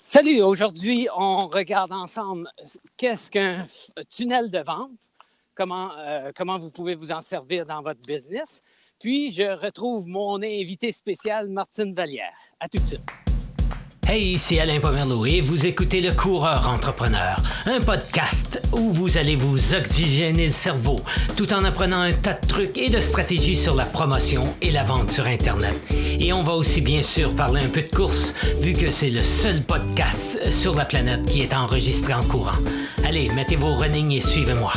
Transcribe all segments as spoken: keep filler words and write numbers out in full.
Salut, aujourd'hui, on regarde ensemble qu'est-ce qu'un tunnel de vente, comment, euh, comment vous pouvez vous en servir dans votre business. Puis, je retrouve mon invité spécial, Martine Vallière. À tout de suite. Hey, ici Alain Pomerleau et vous écoutez Le Coureur Entrepreneur, un podcast où vous allez vous oxygéner le cerveau tout en apprenant un tas de trucs et de stratégies sur la promotion et la vente sur Internet. Et on va aussi bien sûr parler un peu de course, vu que c'est le seul podcast sur la planète qui est enregistré en courant. Allez, mettez vos running et suivez-moi.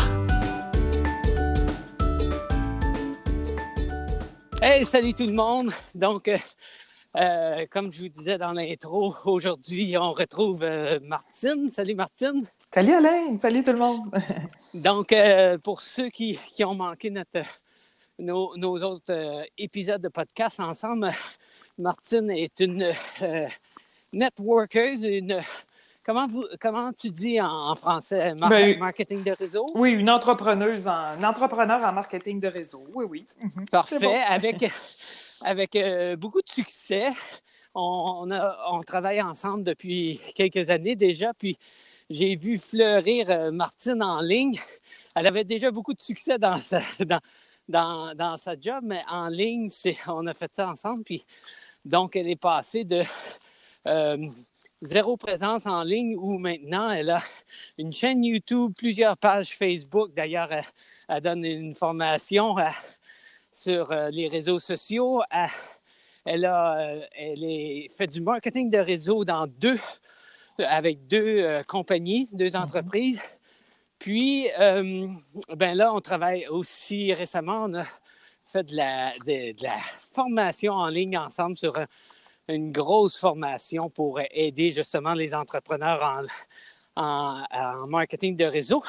Hey, salut tout le monde! Donc, euh, Euh, comme je vous disais dans l'intro, aujourd'hui, on retrouve euh, Martine. Salut Martine. Salut Alain, salut tout le monde. Donc, euh, pour ceux qui, qui ont manqué notre, nos, nos autres euh, épisodes de podcast ensemble, Martine est une euh, networkeuse, une... Comment, vous, comment tu dis en, en français? Mar- ben, marketing de réseau? Oui, une entrepreneuse, en, une entrepreneur en marketing de réseau. Oui, oui. Mm-hmm. Parfait. Bon. Avec... Avec euh, beaucoup de succès. On, on, a, on travaille ensemble depuis quelques années déjà, puis j'ai vu fleurir euh, Martine en ligne. Elle avait déjà beaucoup de succès dans sa, dans, dans, dans sa job, mais en ligne, c'est, on a fait ça ensemble. Puis, donc, elle est passée de euh, zéro présence en ligne où maintenant, elle a une chaîne YouTube, plusieurs pages Facebook. D'ailleurs, elle, elle donne une formation à sur euh, les réseaux sociaux. Elle, elle a euh, elle est, fait du marketing de réseau dans deux, avec deux euh, compagnies, deux entreprises. Mm-hmm. Puis, euh, ben là, on travaille aussi récemment, on a fait de la, de, de la formation en ligne ensemble sur un, une grosse formation pour aider justement les entrepreneurs en, en, en marketing de réseau.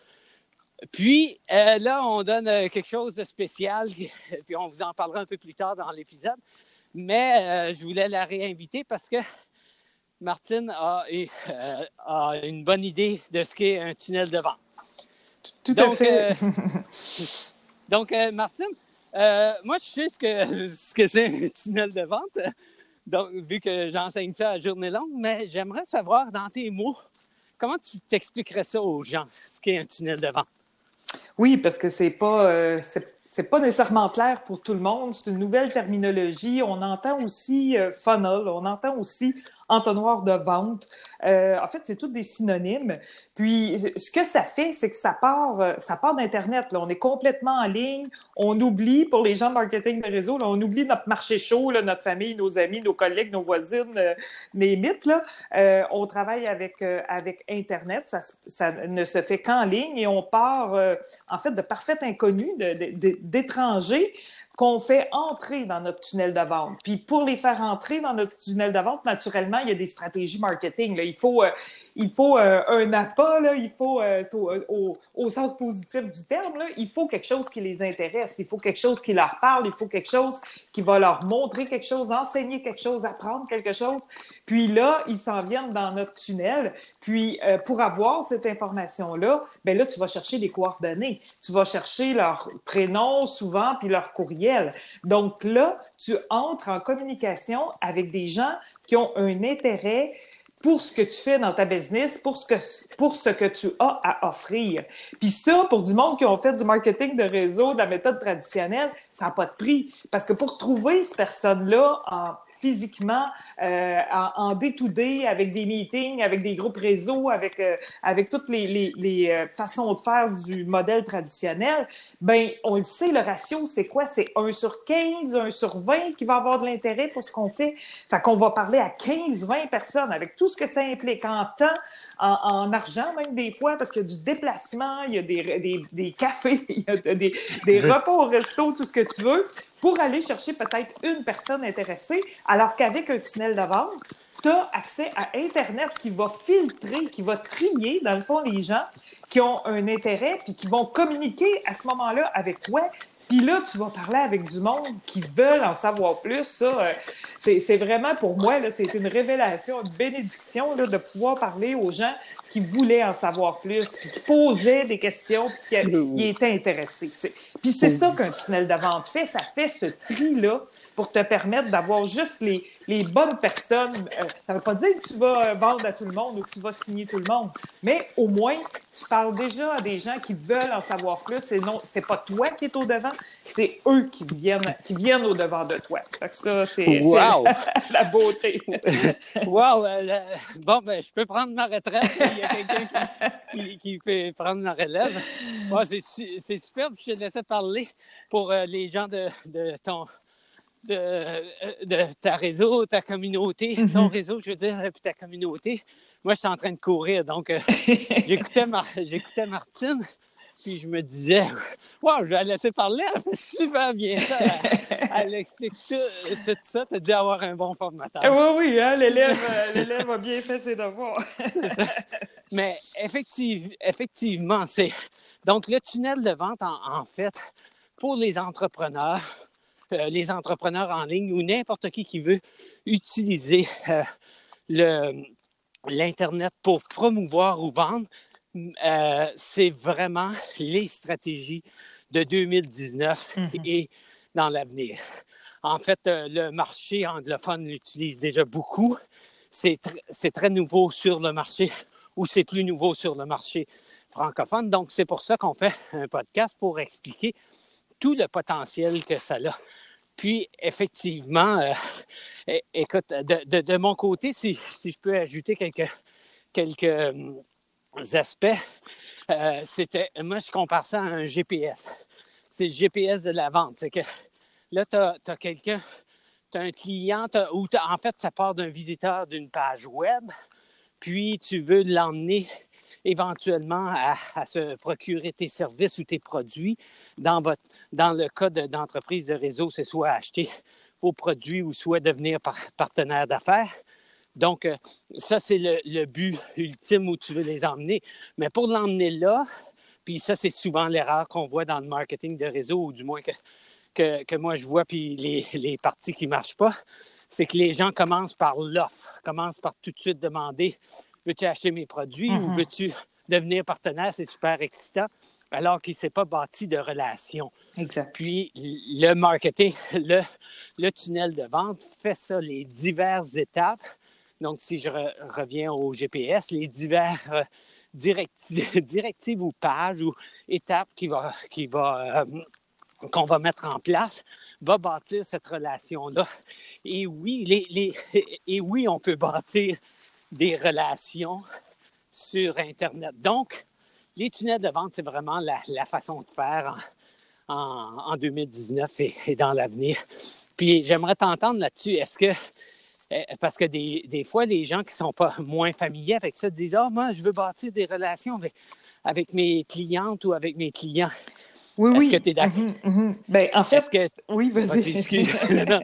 Puis euh, là, on donne euh, quelque chose de spécial, puis on vous en parlera un peu plus tard dans l'épisode. Mais euh, je voulais la réinviter parce que Martine a, euh, a une bonne idée de ce qu'est un tunnel de vente. Tout donc, à fait. Euh, donc, euh, Martine, euh, moi, je sais ce que, ce que c'est un tunnel de vente, donc, vu que j'enseigne ça à journée longue, mais j'aimerais savoir, dans tes mots, comment tu t'expliquerais ça aux gens, ce qu'est un tunnel de vente? Oui, parce que c'est pas euh, c'est, c'est pas nécessairement clair pour tout le monde. C'est une nouvelle terminologie. On entend aussi euh, funnel, on entend aussi entonnoir de vente. Euh, en fait, c'est tous des synonymes. Puis, ce que ça fait, c'est que ça part, euh, ça part d'Internet. Là. On est complètement en ligne. On oublie, pour les gens de marketing de réseau, là, on oublie notre marché chaud, là, notre famille, nos amis, nos collègues, nos voisines, euh, les mythes. Là. Euh, on travaille avec, euh, avec Internet. Ça, ça ne se fait qu'en ligne et on part, euh, en fait, de parfaits inconnus, de, de, de, d'étrangers qu'on fait entrer dans notre tunnel de vente. Puis pour les faire entrer dans notre tunnel de vente, naturellement, il y a des stratégies marketing. Là. Il faut, euh, il faut euh, un appât, là. Il faut, euh, au, au sens positif du terme, là, il faut quelque chose qui les intéresse. Il faut quelque chose qui leur parle. Il faut quelque chose qui va leur montrer quelque chose, enseigner quelque chose, apprendre quelque chose. Puis là, ils s'en viennent dans notre tunnel. Puis euh, pour avoir cette information-là, ben là, tu vas chercher des coordonnées. Tu vas chercher leur prénom souvent, puis leur courriel. Donc là, tu entres en communication avec des gens qui ont un intérêt pour ce que tu fais dans ta business, pour ce que, pour ce que tu as à offrir. Puis ça, pour du monde qui ont fait du marketing de réseau, de la méthode traditionnelle, ça n'a pas de prix. Parce que pour trouver ces personnes-là en physiquement, euh, en, en day-to-day, avec des meetings, avec des groupes réseau, avec, euh, avec toutes les, les, les euh, façons de faire du modèle traditionnel, ben on le sait, le ratio, c'est quoi? C'est un sur quinze, un sur vingt qui va avoir de l'intérêt pour ce qu'on fait. Fait qu'on va parler à quinze, vingt personnes avec tout ce que ça implique en temps, en, en argent même des fois, parce qu'il y a du déplacement, il y a des, des, des cafés, il y a des, des repas au resto, tout ce que tu veux, pour aller chercher peut-être une personne intéressée, alors qu'avec un tunnel de vente, tu as accès à Internet qui va filtrer, qui va trier, dans le fond, les gens qui ont un intérêt puis qui vont communiquer à ce moment-là avec toi. Puis là, tu vas parler avec du monde qui veulent en savoir plus. Ça, euh, c'est, c'est vraiment, pour moi, là, c'est une révélation, une bénédiction là, de pouvoir parler aux gens qui voulaient en savoir plus, puis qui posaient des questions, puis qui oui. étaient intéressés. C'est, puis c'est oui. ça qu'un tunnel de vente fait. Ça fait ce tri-là pour te permettre d'avoir juste les, les bonnes personnes. Euh, ça ne veut pas dire que tu vas vendre à tout le monde ou que tu vas signer tout le monde, mais au moins, tu parles déjà à des gens qui veulent en savoir plus et non, c'est pas toi qui es au devant, c'est eux qui viennent, qui viennent au devant de toi. Fait que ça, c'est, wow. c'est la, la beauté. Wow! Euh, le... Bon, ben, je peux prendre ma retraite. Il y a quelqu'un qui, qui, qui peut prendre ma relève. Bon, c'est, c'est superbe. Je te laissais parler pour euh, les gens de, de ton... De, de ta réseau, ta communauté, mm-hmm. ton réseau, je veux dire, puis ta communauté. Moi, je suis en train de courir, donc euh, j'écoutais, Mar- j'écoutais Martine, puis je me disais, wow, je vais la laisser parler, elle fait super bien ça. Elle, elle explique tout, tout ça, tu as dû avoir un bon formateur. Oui, oui, hein, l'élève, l'élève a bien fait ses devoirs. C'est ça. Mais effective, effectivement, c'est... Donc, le tunnel de vente, en, en fait, pour les entrepreneurs, Euh, les entrepreneurs en ligne ou n'importe qui qui veut utiliser euh, le, l'Internet pour promouvoir ou vendre, euh, c'est vraiment les stratégies de deux mille dix-neuf mm-hmm. et dans l'avenir. En fait, euh, le marché anglophone l'utilise déjà beaucoup. C'est, tr- c'est très nouveau sur le marché ou c'est plus nouveau sur le marché francophone. Donc, c'est pour ça qu'on fait un podcast pour expliquer tout le potentiel que ça a. Puis, effectivement, euh, écoute, de, de, de mon côté, si, si je peux ajouter quelques, quelques euh, aspects, euh, c'était, moi, je compare ça à un G P S. C'est le G P S de la vente. C'est que là, tu as quelqu'un, tu as un client, ou en fait, ça part d'un visiteur d'une page web, puis tu veux l'emmener éventuellement à, à se procurer tes services ou tes produits. Dans, votre, dans le cas de, d'entreprise de réseau, c'est soit acheter vos produits ou soit devenir par, partenaire d'affaires. Donc, euh, ça, c'est le, le but ultime où tu veux les emmener. Mais pour l'emmener là, puis ça, c'est souvent l'erreur qu'on voit dans le marketing de réseau, ou du moins que, que, que moi je vois, puis les, les parties qui ne marchent pas, c'est que les gens commencent par l'offre, commencent par tout de suite demander « Veux-tu acheter mes produits mm-hmm. ou veux-tu devenir partenaire? » C'est super excitant, alors qu'il ne s'est pas bâti de relation. Exact. Puis le marketing, le, le tunnel de vente fait ça, les diverses étapes. Donc, si je re, reviens au G P S, les diverses euh, directi- directives ou pages ou étapes qui va, qui va, euh, qu'on va mettre en place va bâtir cette relation-là. Et oui, les, les, et oui, on peut bâtir des relations sur Internet. Donc, les tunnels de vente, c'est vraiment la, la façon de faire en, en, en deux mille dix-neuf et, et dans l'avenir. Puis, j'aimerais t'entendre là-dessus. Est-ce que, parce que des, des fois, les gens qui ne sont pas moins familiers avec ça disent « Ah, moi, je veux bâtir des relations avec, avec mes clientes ou avec mes clients. » Oui, Est-ce oui. que tu es d'accord? Mm-hmm, mm-hmm. Ben, en fait, Est-ce que... oui, vas-y. vas-y excuse.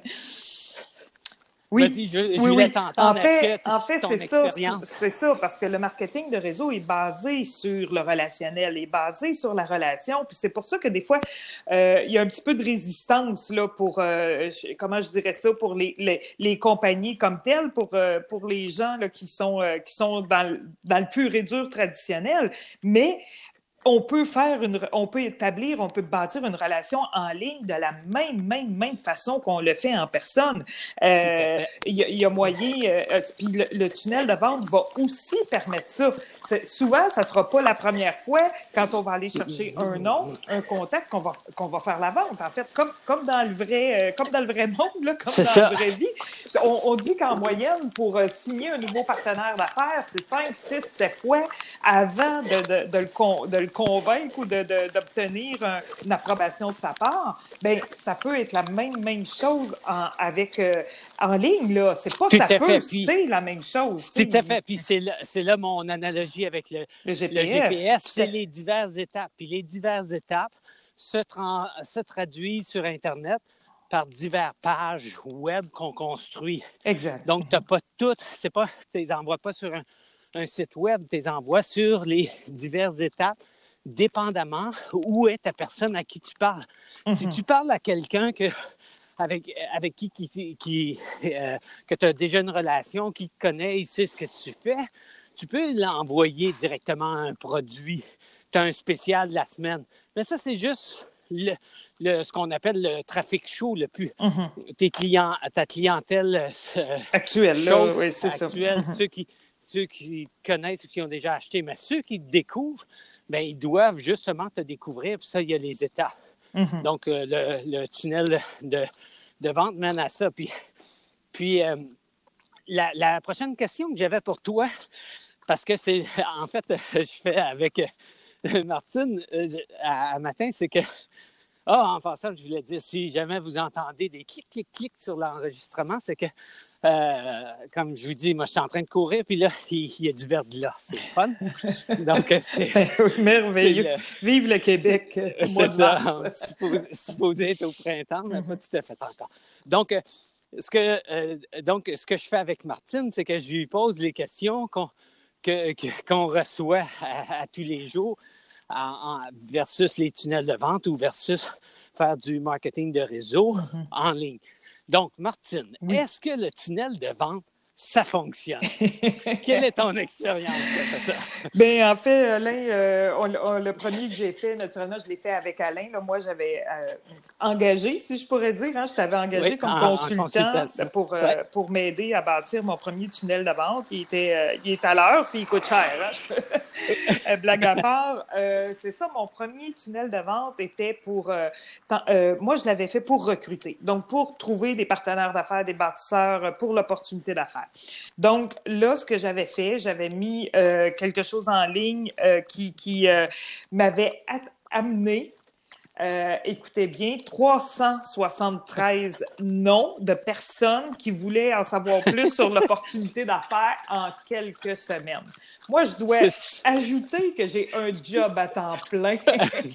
Oui, Vas-y, je, je oui, voulais oui. t'entendre. En fait, Est-ce que en fait ton c'est ça, expérience... c'est ça, parce que le marketing de réseau est basé sur le relationnel, est basé sur la relation, puis c'est pour ça que des fois, euh, il y a un petit peu de résistance là pour, euh, comment je dirais ça, pour les, les, les compagnies comme telles, pour, euh, pour les gens là, qui sont, euh, qui sont dans, le, dans le pur et dur traditionnel, mais on peut faire une, on peut établir, on peut bâtir une relation en ligne de la même, même, même façon qu'on le fait en personne. Euh, il y, y a moyen, euh, puis le, le tunnel de vente va aussi permettre ça. C'est, souvent, ça sera pas la première fois quand on va aller chercher un nom, un contact qu'on va, qu'on va faire la vente. En fait, comme, comme dans le vrai, euh, comme dans le vrai monde, là, comme c'est dans ça. la vraie vie. On, on dit qu'en moyenne, pour euh, signer un nouveau partenaire d'affaires, c'est cinq, six, sept fois avant de, de, de, le, con, de le convaincre ou de, de, d'obtenir un, une approbation de sa part. Bien, ça peut être la même, même chose en, avec, euh, en ligne, là. C'est pas Tout ça peut, fait, puis, c'est la même chose. Tout à fait. Puis c'est là, c'est là mon analogie avec le, le G P S. Le G P S, c'est les diverses étapes. Puis les diverses étapes se, tra- se traduisent sur Internet par diverses pages web qu'on construit. Exact. Donc, tu n'as pas toutes, c'est pas, tu les envoies pas sur un, un site web, tu les envoies sur les diverses étapes, dépendamment où est ta personne à qui tu parles. Mm-hmm. Si tu parles à quelqu'un que, avec, avec qui, qui, qui euh, que tu as déjà une relation, qui te connaît, il sait ce que tu fais, tu peux l'envoyer directement un produit. Tu as un spécial de la semaine. Mais ça, c'est juste le, le, ce qu'on appelle le trafic chaud, le plus. Mm-hmm. Tes clients, ta clientèle euh, actuelle, chaude, là, oui, c'est actuelle, ça. Mm-hmm. ceux, qui, ceux qui connaissent, ceux qui ont déjà acheté, mais ceux qui te découvrent, bien, ils doivent justement te découvrir, puis ça, il y a les étapes. Mm-hmm. Donc, euh, le, le tunnel de, de vente mène à ça. Puis, puis euh, la, la prochaine question que j'avais pour toi, parce que c'est, en fait, je fais avec euh, Martine euh, à, à matin, c'est que, ah, oh, en passant, je voulais dire, si jamais vous entendez des clics, clics, clics sur l'enregistrement, c'est que, euh, comme je vous dis, moi, je suis en train de courir, puis là, il, il y a du verglas. C'est le fun. Donc, c'est, oui, merveilleux. c'est le, Vive le Québec! C'est, c'est ça. Supposé, supposé être au printemps, mais mm-hmm. pas tout à fait encore. Donc, euh, ce que, euh, donc, ce que je fais avec Martine, c'est que je lui pose les questions qu'on, que, que, qu'on reçoit à, à tous les jours en, en, versus les tunnels de vente ou versus faire du marketing de réseau mm-hmm. en ligne. Donc, Martine, oui. Est-ce que le tunnel de vente, ça fonctionne? Quelle est ton expérience de ça? Bien, en fait, Alain, euh, on, on, le premier que j'ai fait, naturellement, je l'ai fait avec Alain. Là, moi, j'avais euh, engagé, si je pourrais dire. Hein, je t'avais engagé oui, comme en, consultant en pour, euh, ouais. pour m'aider à bâtir mon premier tunnel de vente. Il, était, euh, il est à l'heure, puis il coûte cher. Hein, je peux... Blague à part. Euh, c'est ça, mon premier tunnel de vente était pour... Euh, tant, euh, moi, je l'avais fait pour recruter. Donc, pour trouver des partenaires d'affaires, des bâtisseurs, pour l'opportunité d'affaires. Donc, là, ce que j'avais fait, j'avais mis euh, quelque chose en ligne euh, qui, qui euh, m'avait a- amené, euh, écoutez bien, trois cent soixante-treize noms de personnes qui voulaient en savoir plus sur l'opportunité d'affaires en quelques semaines. Moi, je dois ajouter que j'ai un job à temps plein, que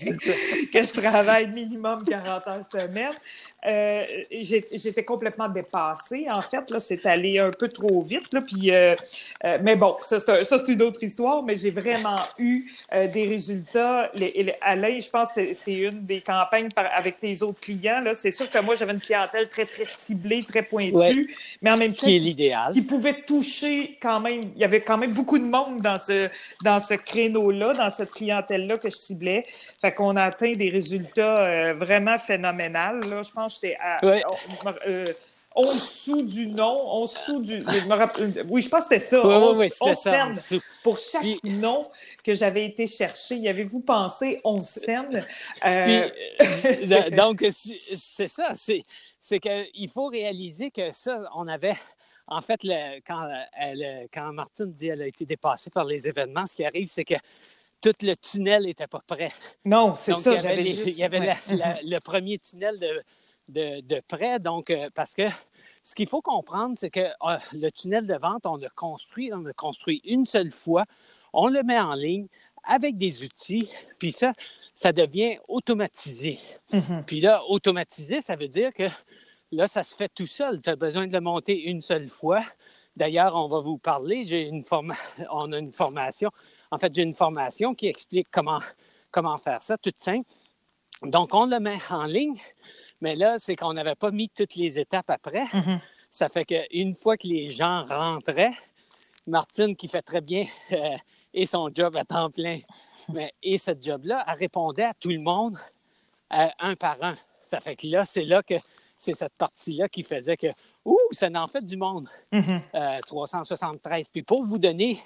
je travaille minimum quarante heures semaine. Euh, j'étais complètement dépassée. En fait, là, c'est allé un peu trop vite. Là, puis, euh, euh, mais bon, ça c'est, un, ça, c'est une autre histoire, mais j'ai vraiment eu euh, des résultats. Les, les, Alain, je pense que c'est, c'est une des campagnes par, avec tes autres clients. Là. C'est sûr que moi, j'avais une clientèle très, très ciblée, très pointue, ouais. mais en même Ce temps, qui est l'idéal. Qui, qui pouvait toucher quand même. Il y avait quand même beaucoup de monde dans ce, dans ce créneau-là, dans cette clientèle-là que je ciblais. Fait qu'on a atteint des résultats euh, vraiment phénoménales. Là. Je pense J'étais à ouais. euh, onze sous du nom, onze sous du... Je me rappelle, oui, je pense que c'était ça, onze, oui, oui, onze cents pour chaque Puis, nom que j'avais été chercher. Y avez-vous pensé onze cents? Euh... Puis, donc, c'est ça, c'est, c'est qu'il faut réaliser que ça, on avait... En fait, le, quand, elle, quand Martine dit qu'elle a été dépassée par les événements, ce qui arrive, c'est que tout le tunnel n'était pas prêt. Non, c'est donc, ça, il y avait j'avais les, juste... Il y avait ouais. la, la, le premier tunnel de... De, de près, donc, euh, parce que ce qu'il faut comprendre, c'est que euh, le tunnel de vente, on le construit, on le construit une seule fois, on le met en ligne avec des outils, puis ça, ça devient automatisé. Mm-hmm. Puis là, automatisé, ça veut dire que là, ça se fait tout seul. Tu as besoin de le monter une seule fois. D'ailleurs, on va vous parler, j'ai une forma... on a une formation, en fait, j'ai une formation qui explique comment, comment faire ça, toute simple. Donc, on le met en ligne. Mais là, c'est qu'on n'avait pas mis toutes les étapes après. Mm-hmm. Ça fait qu'une fois que les gens rentraient, Martine, qui fait très bien euh, et son job à temps plein, mais, et ce job-là, elle répondait à tout le monde euh, un par un. Ça fait que là, c'est là que c'est cette partie-là qui faisait que, ouh, ça en fait du monde. Mm-hmm. Euh, trois cent soixante-treize. Puis pour vous donner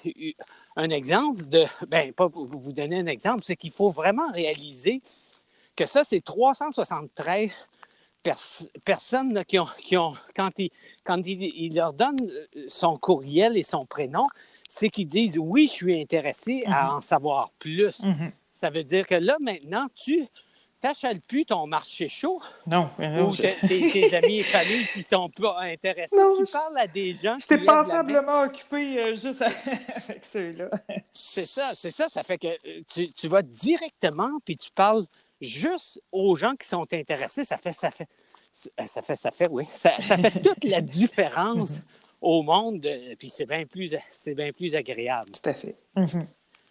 un exemple, de, ben pas pour vous donner un exemple, c'est qu'il faut vraiment réaliser que ça, c'est trois cent soixante-treize Pers- personnes là, qui, ont, qui ont, quand, il, quand il, il leur donne son courriel et son prénom, c'est qu'ils disent « Oui, je suis intéressé mm-hmm. à en savoir plus. Mm-hmm. » Ça veut dire que là, maintenant, tu n'achètes plus ton marché chaud non, non, ou je... tes, tes amis et familles qui ne sont pas intéressés. Non, tu je... parles à des gens qui J'étais passablement occupé euh, juste avec ceux-là. C'est ça, c'est ça. Ça fait que tu, tu vas directement puis tu parles juste aux gens qui sont intéressés, ça fait, ça fait, ça fait, ça fait, oui, ça, ça fait toute la différence au monde, euh, puis c'est bien plus, c'est bien plus agréable. Tout à fait. Mm-hmm.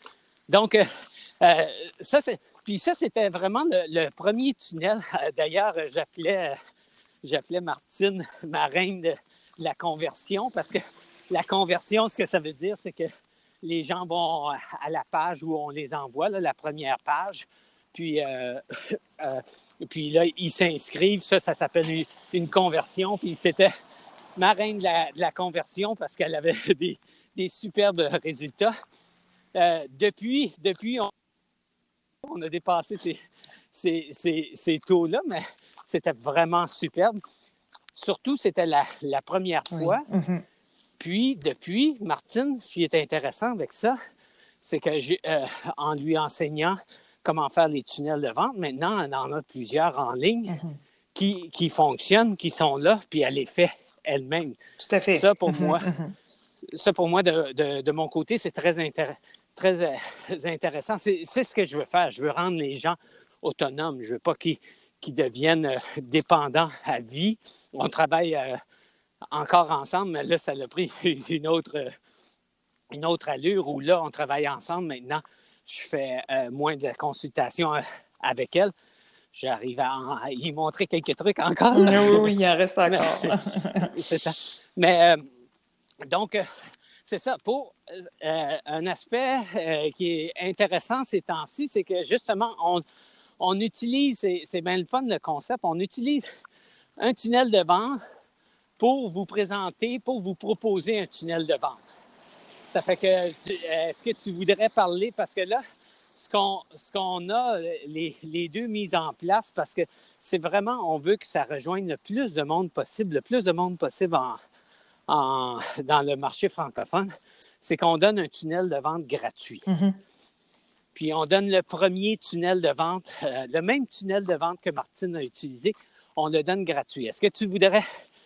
Donc, euh, euh, ça, c'est, puis ça, c'était vraiment le, le premier tunnel. D'ailleurs, j'appelais, j'appelais Martine ma reine de, de la conversion, parce que la conversion, ce que ça veut dire, c'est que les gens vont à la page où on les envoie, là, la première page. Puis, euh, euh, puis là, ils s'inscrivent. Ça, ça s'appelle une, une conversion. Puis c'était ma reine de la, de la conversion parce qu'elle avait des, des superbes résultats. Euh, depuis, depuis on, on a dépassé ces, ces, ces, ces taux-là, mais c'était vraiment superbe. Surtout, c'était la, la première fois. Oui. Mm-hmm. Puis, depuis, Martine, ce qui est intéressant avec ça, c'est que j'ai, euh, en lui enseignant comment faire les tunnels de vente, maintenant, on en a plusieurs en ligne mm-hmm. qui, qui fonctionnent, qui sont là, puis elle les fait elle-même. Tout à fait. Ça, pour mm-hmm. moi, mm-hmm. ça, pour moi, de, de, de mon côté, c'est très, intér- très euh, intéressant. C'est, c'est ce que je veux faire. Je veux rendre les gens autonomes. Je veux pas qu'ils, qu'ils deviennent euh, dépendants à vie. On travaille euh, encore ensemble, mais là, ça a pris une autre, euh, une autre allure où là, on travaille ensemble. Maintenant, je fais euh, moins de consultations euh, avec elle. J'arrive à, en, à y montrer quelques trucs encore. Oui, oui, il en reste encore. Mais, c'est ça. Mais, euh, donc, euh, c'est ça. Pour euh, un aspect euh, qui est intéressant ces temps-ci, c'est que justement, on, on utilise, c'est, c'est bien le fun le concept, on utilise un tunnel de vente pour vous présenter, pour vous proposer un tunnel de vente. Ça fait que, tu, est-ce que tu voudrais parler, parce que là, ce qu'on, ce qu'on a, les, les deux mises en place, parce que c'est vraiment, on veut que ça rejoigne le plus de monde possible, le plus de monde possible en, en, dans le marché francophone, c'est qu'on donne un tunnel de vente gratuit. Mm-hmm. Puis on donne le premier tunnel de vente, euh, le même tunnel de vente que Martine a utilisé, on le donne gratuit. Est-ce que tu voudrais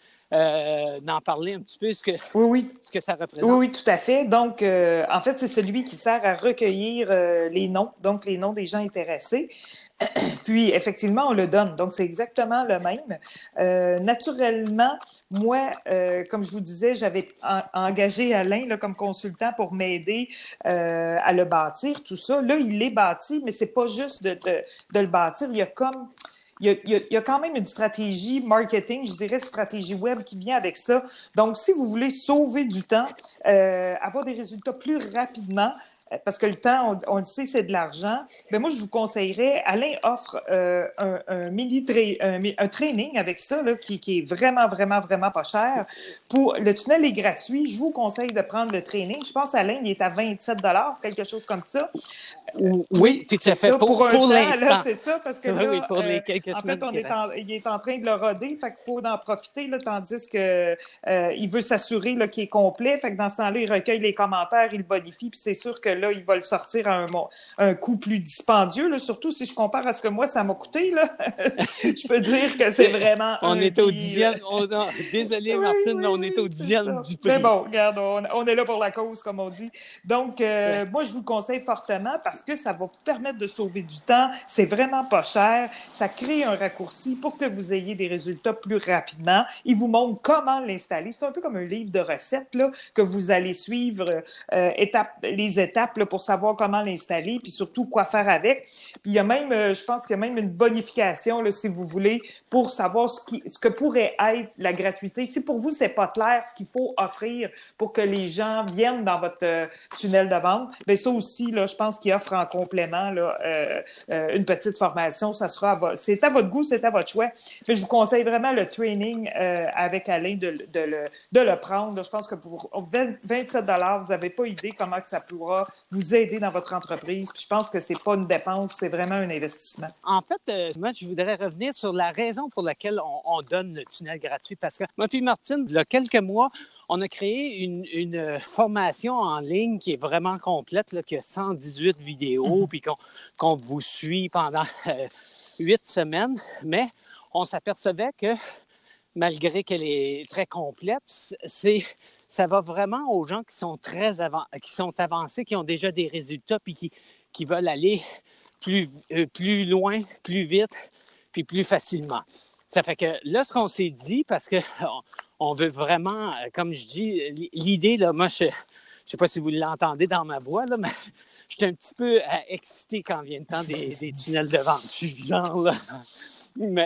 euh, d'en parler un petit peu, ce que, oui, oui. ce que ça représente? Oui, oui, tout à fait. Donc, euh, en fait, c'est celui qui sert à recueillir euh, les noms, donc les noms des gens intéressés. Puis, effectivement, on le donne. Donc, c'est exactement le même. Euh, naturellement, moi, euh, comme je vous disais, j'avais en, engagé Alain là, comme consultant pour m'aider euh, à le bâtir, tout ça. Là, il est bâti, mais c'est pas juste de, de, de le bâtir. Il y a comme... Il y, a, il, y a, il y a quand même une stratégie marketing, je dirais, une stratégie web qui vient avec ça. Donc, si vous voulez sauver du temps, euh, avoir des résultats plus rapidement, parce que le temps, on, on le sait, c'est de l'argent, bien moi, je vous conseillerais, Alain offre euh, un, un mini tra- un, un training avec ça, là, qui, qui est vraiment, vraiment, vraiment pas cher. Pour, le tunnel est gratuit. Je vous conseille de prendre le training. Je pense, Alain, il est à vingt-sept dollars, quelque chose comme ça. Oui, oui, tout à fait. Ça, pour, pour, un pour temps, l'instant. Là, c'est ça, parce que là, oui, pour les quelques euh, en semaines fait, on est en, il est en train de le roder, fait qu'il faut en profiter, là, tandis que euh, il veut s'assurer là, qu'il est complet. Fait que dans ce temps-là, il recueille les commentaires, il le bonifie, puis c'est sûr que là, il va le sortir à un, un coût plus dispendieux, là, surtout si je compare à ce que moi, ça m'a coûté. Là. Je peux dire que c'est vraiment On un est au deal. dixième. On a, désolé, oui, Martine, oui, mais on oui, est au dixième c'est du prix. Mais bon, regarde, on, on est là pour la cause, comme on dit. Donc, euh, ouais. moi, je vous le conseille fortement parce que ça va vous permettre de sauver du temps. C'est vraiment pas cher. Ça crée un raccourci pour que vous ayez des résultats plus rapidement. Il vous montre comment l'installer. C'est un peu comme un livre de recettes là, que vous allez suivre euh, étape, les étapes là, pour savoir comment l'installer puis surtout quoi faire avec. Puis il y a même, euh, je pense qu'il y a même une bonification, là, si vous voulez, pour savoir ce, qui, ce que pourrait être la gratuité. Si pour vous, c'est pas clair ce qu'il faut offrir pour que les gens viennent dans votre euh, tunnel de vente, bien ça aussi, là, je pense qu'il offre en complément là, euh, euh, une petite formation. Ça sera à vo- c'est à votre goût, c'est à votre choix. Mais je vous conseille vraiment le training euh, avec Alain de, de, le, de le prendre. Là, je pense que pour vingt-sept dollars, vous n'avez pas idée comment que ça pourra vous aider dans votre entreprise. Puis je pense que c'est pas une dépense, c'est vraiment un investissement. En fait, euh, moi, je voudrais revenir sur la raison pour laquelle on, on donne le tunnel gratuit. Parce que moi puis Martine, il y a quelques mois, on a créé une, une formation en ligne qui est vraiment complète, là, qui a cent dix-huit vidéos, mm-hmm. puis qu'on, qu'on vous suit pendant euh, huit semaines. Mais on s'apercevait que, malgré qu'elle est très complète, c'est, ça va vraiment aux gens qui sont très avant, qui sont avancés, qui ont déjà des résultats, puis qui, qui veulent aller plus, euh, plus loin, plus vite, puis plus facilement. Ça fait que là, ce qu'on s'est dit, parce que on, on veut vraiment, comme je dis, l'idée, là, moi, je ne sais pas si vous l'entendez dans ma voix, là, mais je suis un petit peu euh, excité quand vient le temps des, des tunnels de vente. Je suis genre là. Mais,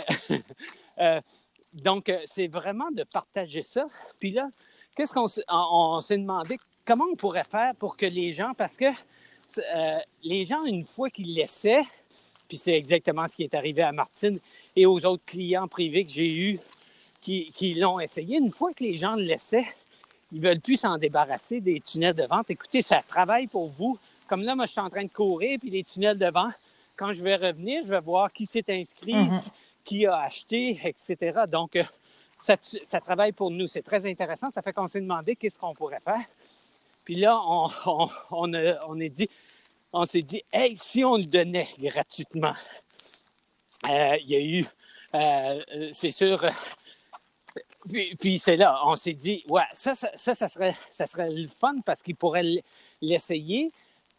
euh, donc, c'est vraiment de partager ça. Puis là, qu'est-ce qu'on s'est, on, on s'est demandé, comment on pourrait faire pour que les gens, parce que euh, les gens, une fois qu'ils l'essaient, Puis c'est exactement ce qui est arrivé à Martine et aux autres clients privés que j'ai eus qui, qui l'ont essayé. Une fois que les gens le laissaient, ils ne veulent plus s'en débarrasser des tunnels de vente. Écoutez, ça travaille pour vous. Comme là, moi, je suis en train de courir, puis les tunnels de vente, quand je vais revenir, je vais voir qui s'est inscrit, mm-hmm. qui a acheté, et cetera. Donc, ça, ça travaille pour nous. C'est très intéressant. Ça fait qu'on s'est demandé qu'est-ce qu'on pourrait faire. Puis là, on, on, on, a, on, est dit, on s'est dit, hey, si on le donnait gratuitement, euh, il y a eu, euh, c'est sûr, euh, puis, puis c'est là, on s'est dit, ouais, ça, ça, ça, ça, serait, ça serait le fun parce qu'il pourrait l'essayer.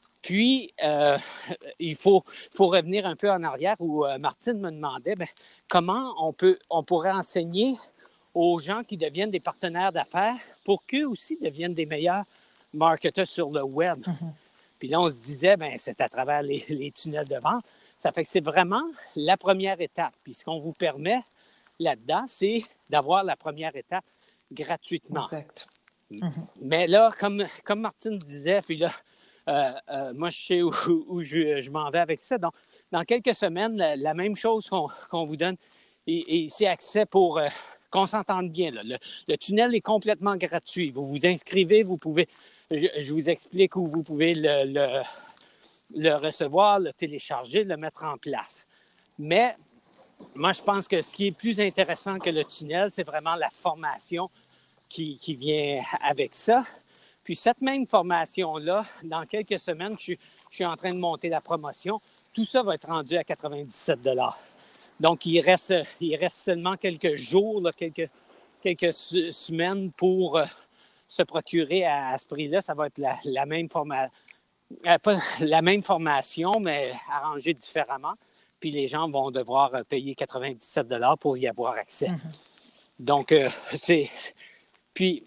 Puis, euh, il faut, faut revenir un peu en arrière où euh, Martine me demandait bien, comment on, peut, on pourrait enseigner aux gens qui deviennent des partenaires d'affaires pour qu'eux aussi deviennent des meilleurs marketeurs sur le web. Mm-hmm. Puis là, on se disait, bien, c'est à travers les, les tunnels de vente. Ça fait que c'est vraiment la première étape. Puis ce qu'on vous permet là-dedans, c'est d'avoir la première étape gratuitement. Exact. Mm-hmm. Mais là, comme, comme Martine disait, puis là, Euh, euh, moi, je sais où, où je, je m'en vais avec ça. Donc, dans quelques semaines, la, la même chose qu'on, qu'on vous donne, et, et c'est accès pour euh, qu'on s'entende bien. Là. Le, le tunnel est complètement gratuit. Vous vous inscrivez, vous pouvez, je, je vous explique où vous pouvez le, le, le recevoir, le télécharger, le mettre en place. Mais moi, je pense que ce qui est plus intéressant que le tunnel, c'est vraiment la formation qui, qui vient avec ça. Puis cette même formation-là, dans quelques semaines, je suis, je suis en train de monter la promotion. Tout ça va être rendu à quatre-vingt-dix-sept dollars. Donc, il reste, il reste seulement quelques jours, là, quelques, quelques semaines pour euh, se procurer à, à ce prix-là. Ça va être la, la, même forma... euh, pas la même formation, mais arrangée différemment. Puis les gens vont devoir payer quatre-vingt-dix-sept dollars pour y avoir accès. Mm-hmm. Donc, euh, c'est... Puis...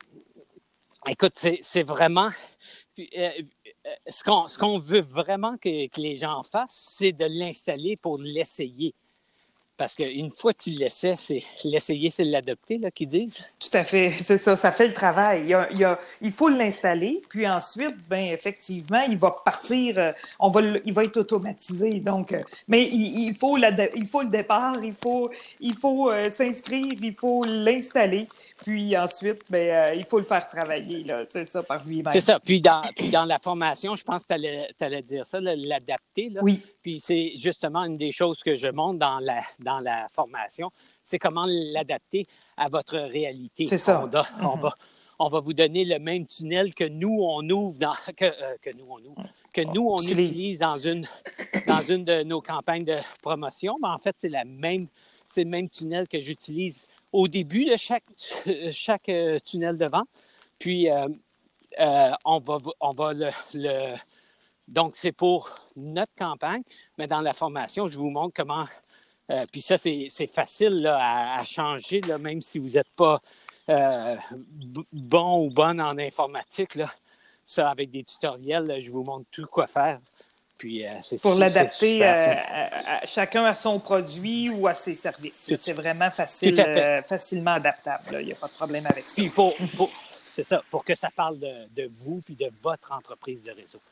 Écoute, c'est, c'est vraiment... Euh, ce, qu'on, ce qu'on veut vraiment que, que les gens fassent, c'est de l'installer pour l'essayer. Parce qu'une fois que tu l'essaies, c'est l'essayer, c'est l'adopter, là, qu'ils disent. Tout à fait, c'est ça, ça fait le travail. Il, y a, il, y a, il faut l'installer, puis ensuite, bien, effectivement, il va partir, euh, on va le, il va être automatisé. Donc, euh, mais il, il, faut la, il faut le départ, il faut, il faut euh, s'inscrire, il faut l'installer, puis ensuite, bien, euh, il faut le faire travailler, là, c'est ça, par lui-même. C'est ça, puis dans, puis dans la formation, je pense que tu allais dire ça, là, l'adapter, là. Oui. Puis c'est justement une des choses que je montre dans la, dans la formation, c'est comment l'adapter à votre réalité. C'est ça. On, doit, mm-hmm. on, va, on va vous donner le même tunnel que nous, on ouvre, dans, que, euh, que nous, on ouvre, que nous, on utilise dans une, dans une de nos campagnes de promotion. Mais en fait, c'est, la même, c'est le même tunnel que j'utilise au début de chaque, chaque euh, tunnel de vente. Puis, euh, euh, on va, on va le... le Donc, c'est pour notre campagne, mais dans la formation, je vous montre comment... Euh, puis ça, c'est, c'est facile là, à, à changer, là, même si vous n'êtes pas euh, b- bon ou bonne en informatique. Là. Ça, avec des tutoriels, là, je vous montre tout quoi faire. Puis, euh, c'est pour c'est, l'adapter c'est à, à, à chacun à son produit ou à ses services. Tout, c'est vraiment facile, euh, facilement adaptable. Il n'y a pas de problème avec ça. Puis pour, pour, c'est ça, pour que ça parle de, de vous puis de votre entreprise de réseau.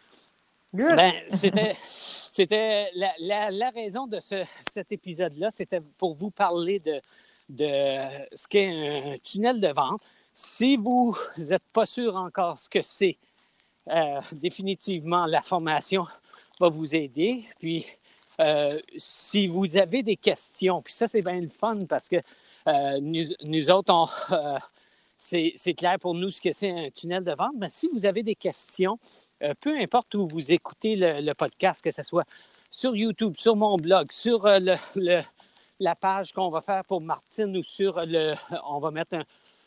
Good. Ben, c'était, c'était la, la, la raison de ce, cet épisode-là, c'était pour vous parler de, de ce qu'est un tunnel de vente. Si vous n'êtes pas sûr encore ce que c'est, euh, définitivement, la formation va vous aider. Puis, euh, si vous avez des questions, puis ça, c'est bien le fun parce que euh, nous, nous autres, on... Euh, C'est, c'est clair pour nous ce que c'est un tunnel de vente. Mais si vous avez des questions, euh, peu importe où vous écoutez le, le podcast, que ce soit sur YouTube, sur mon blog, sur euh, le, le, la page qu'on va faire pour Martine ou sur le... On va mettre un,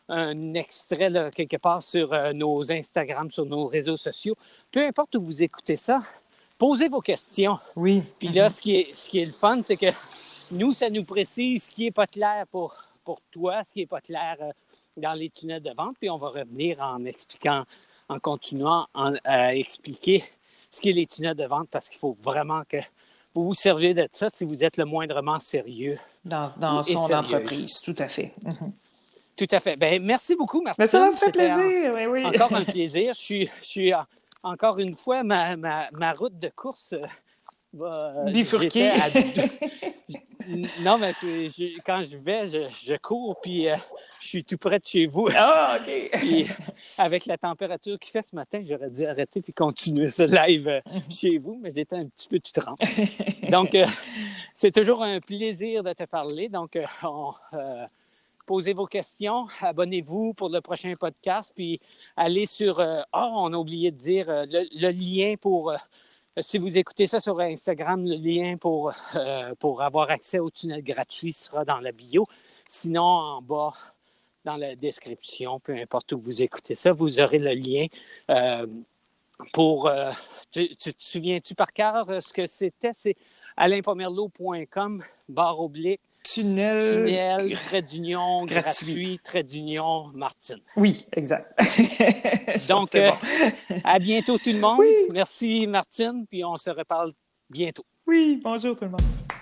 un extrait là, quelque part sur euh, nos Instagram, sur nos réseaux sociaux. Peu importe où vous écoutez ça, posez vos questions. Oui. Puis là, ce qui est, ce qui est le fun, c'est que nous, ça nous précise ce qui n'est pas clair pour... pour toi, ce qui n'est pas clair euh, dans les tunnels de vente, puis on va revenir en expliquant, en continuant en, à expliquer ce qu'est les tunnels de vente, parce qu'il faut vraiment que vous vous servez de ça si vous êtes le moindrement sérieux. Dans, dans son sérieuse. Entreprise, tout à fait. Mm-hmm. Tout à fait. Bien, merci beaucoup, Martine. Mais ça me fait plaisir, en, oui, oui. Encore un plaisir. Je suis, je suis encore une fois, ma, ma, ma route de course Bah, bifurqué. À... non, mais c'est, je, quand je vais, je, je cours, puis euh, je suis tout près de chez vous. Ah, OK. Puis, avec la température qu'il fait ce matin, j'aurais dû arrêter puis continuer ce live euh, chez vous, mais j'étais un petit peu tout trempé. Donc, euh, c'est toujours un plaisir de te parler. Donc, euh, on, euh, posez vos questions, abonnez-vous pour le prochain podcast, puis allez sur... Euh, oh, on a oublié de dire euh, le, le lien pour... Euh, si vous écoutez ça sur Instagram, le lien pour, euh, pour avoir accès au tunnel gratuit sera dans la bio. Sinon, en bas, dans la description, peu importe où vous écoutez ça, vous aurez le lien euh, pour... Euh, tu, tu te souviens-tu par cœur ce que c'était? C'est alain pomerleau point com, barre oblique, Tunnel, tunnel, trait d'union, gratuit, gratuit trait d'union, Martine. Oui, exact. Donc, euh, bon. À bientôt tout le monde. Oui. Merci Martine, puis on se reparle bientôt. Oui, bonjour tout le monde.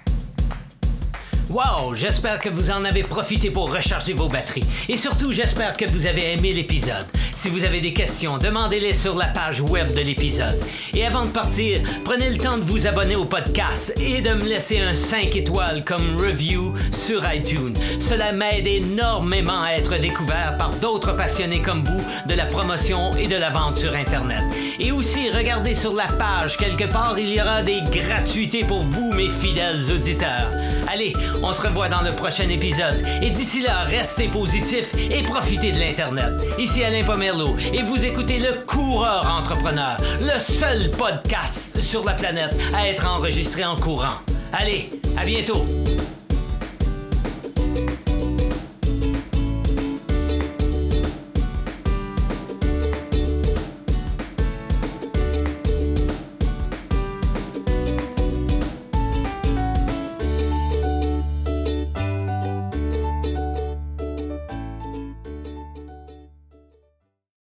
Wow, j'espère que vous en avez profité pour recharger vos batteries. Et surtout, j'espère que vous avez aimé l'épisode. Si vous avez des questions, demandez-les sur la page web de l'épisode. Et avant de partir, prenez le temps de vous abonner au podcast et de me laisser un cinq étoiles comme review sur iTunes. Cela m'aide énormément à être découvert par d'autres passionnés comme vous de la promotion et de la vente sur Internet. Et aussi, regardez sur la page, quelque part, il y aura des gratuités pour vous, mes fidèles auditeurs. Allez, on se revoit dans le prochain épisode. Et d'ici là, restez positifs et profitez de l'Internet. Ici Alain Pomerleau et vous écoutez Le Coureur Entrepreneur, le seul podcast sur la planète à être enregistré en courant. Allez, à bientôt!